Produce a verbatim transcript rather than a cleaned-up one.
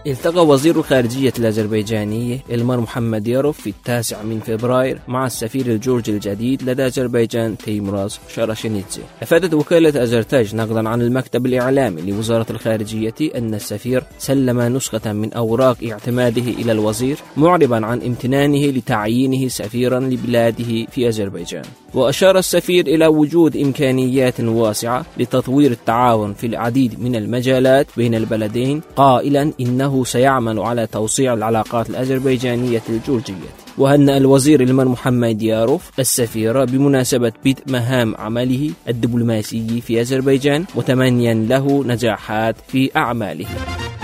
التقى وزير الخارجية الأذربيجاني إلمار محمديروف في التاسع من فبراير مع السفير الجورجي الجديد لدى أذربيجان تيموراز شاراشينيتزي. أفادت وكالة أزرتاج نقلا عن المكتب الإعلامي لوزارة الخارجية أن السفير سلم نسخة من أوراق اعتماده إلى الوزير معربا عن امتنانه لتعيينه سفيرا لبلاده في أذربيجان. وأشار السفير إلى وجود إمكانيات واسعة لتطوير التعاون في العديد من المجالات بين البلدين، قائلا إنه سيعمل على توسيع العلاقات الأذربيجانية الجورجية. وهنأ الوزير إلمار محمديروف السفير بمناسبة بدء مهام عمله الدبلوماسي في أذربيجان، متمنيا له نجاحات في أعماله.